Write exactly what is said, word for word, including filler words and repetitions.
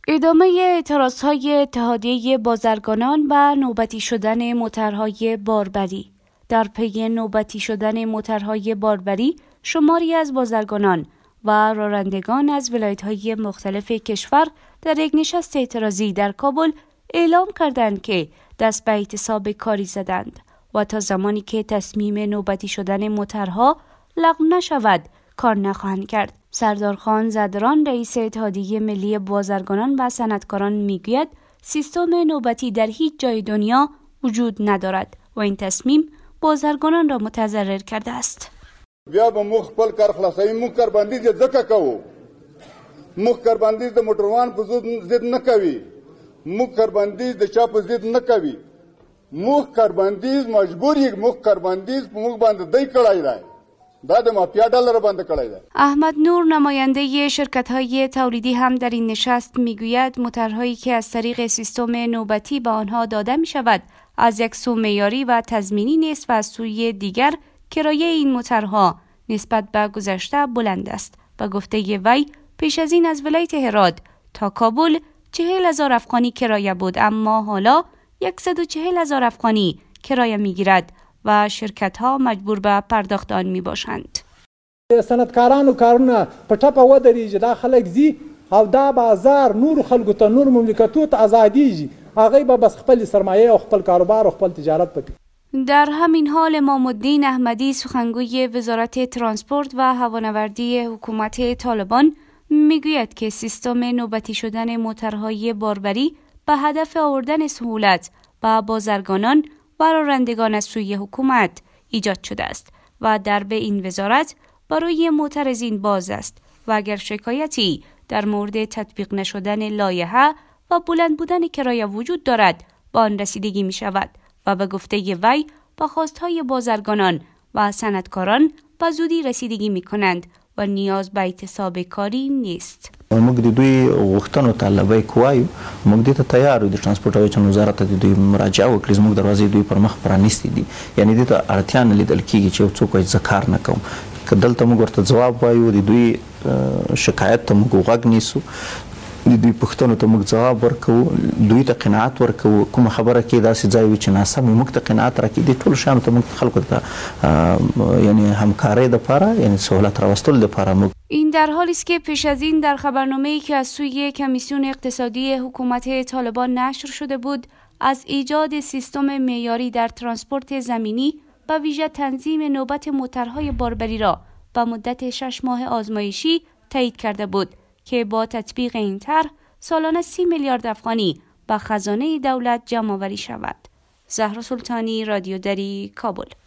ادامه اعتراضهای اتحادیه بازرگانان و نوبتی شدن موترهای باربری. در پی نوبتی شدن موترهای باربری، شماری از بازرگانان و رانندگان از ولایت‌های مختلف کشور در یک نشست اعتراضی در کابل اعلام کردند که دست به اعتصاب کاری زدند و تا زمانی که تصمیم نوبتی شدن موترها لغو نشود کار نخواهند کرد. سردار خان زدران، رئیس اتحادیه ملی بازرگانان و صنعتکاران میگوید سیستم نوبتی در هیچ جای دنیا وجود ندارد و این تصمیم بازرگانان را متضرر کرده است. بیا به مخ خپل کار خلاصوي، موږ کاربندیز ځکه کوو، موږ کاربندیز د موټروان په ضد نه کوي، موږ کاربندیز د چا په ضد نه کوي، موږ کاربندیز مجبور یې، موږ کاربندیز په موږ باندې دی کړای دی، دا د مافیا ډالر باندې کړای دی. احمد نور، نماینده شرکت‌های تولیدی، هم در این نشست میگوید موترهایی که از طریق سیستم نوبتی به آنها داده می‌شود از یک سو معیاری و تضمینی نیست و از سوی دیگر کرایه این موترها نسبت به گذشته بلند است. به گفته وی پیش از این از ولایت هرات تا کابل چهل هزار افغانی کرایه بود، اما حالا صد و چهل هزار افغانی کرایه میگیرد و شرکت ها مجبور به پرداخت آن می باشند. صنعتکارانو کارونه په ټپه ودرېږي، دا خلک ځي او دا بازار نور خلکو ته، نور مملکتو ته ازادیږي، هغوی به بس خپل سرمایه او خپل کاروبار او خپل تجارت پکې. در همین حال امام الدین احمدی، سخنگوی وزارت ترانسپورت و هوانوردی حکومت طالبان، میگوید که سیستم نوبتی شدن موترهای باربری به هدف آوردن سهولت به بازرگانان و رانندگان از سوی حکومت ایجاد شده است و درب این وزارت برای معترضین باز است و اگر شکایتی در مورد تطبیق نشدن لایحه و بلند بودن کرایه وجود دارد با آن رسیدگی می شود و به گفته وی با خواستهای بازرگانان و صنعتکاران به زودی رسیدگی می کنند و نیاز به اعتصاب کاری نیست. موږ د دوی غوښتنو ته لبیک وایو، موږ دې ته تیار یو. د ترانسپورټ او چارو وزارت ته د دوی مراجعه وکړي، زموږ دروازې دوی پر مخ پرانیستې دي، یعنې دې ته اړتیا نه لیدل کېږي چې یو څوک وایي زه کار نه کوم. که دلته موږ ورته ځواب وایو، د دوی شکایت ته موږ غوږ نیسو، د دوی پوښتنو ته موږ ځواب ورکوو، دوی ته قناعت ورکوو. کومه خبره کې داسې ځای وي چې ناسم وي، موږ ته قناعت راکړي. دې ټولو شیانو ته موږ خلکو ته یعنې همکارۍ دپاره، یعنې سهولت راوستلو دپاره موږ. این در حالی است که پیش از این در خبرنامه‌ای که از سوی کمیسیون اقتصادی حکومت طالبان نشر شده بود، از ایجاد سیستم معیاری در ترانسپورت زمینی و ویژه تنظیم نوبت موترهای باربری را با مدت شش ماه آزمایشی تایید کرده بود که با تطبیق این طرح سالانه سی میلیارد افغانی به خزانه دولت جمع آوری شود. زهرا سلطانی، رادیو دری، کابل.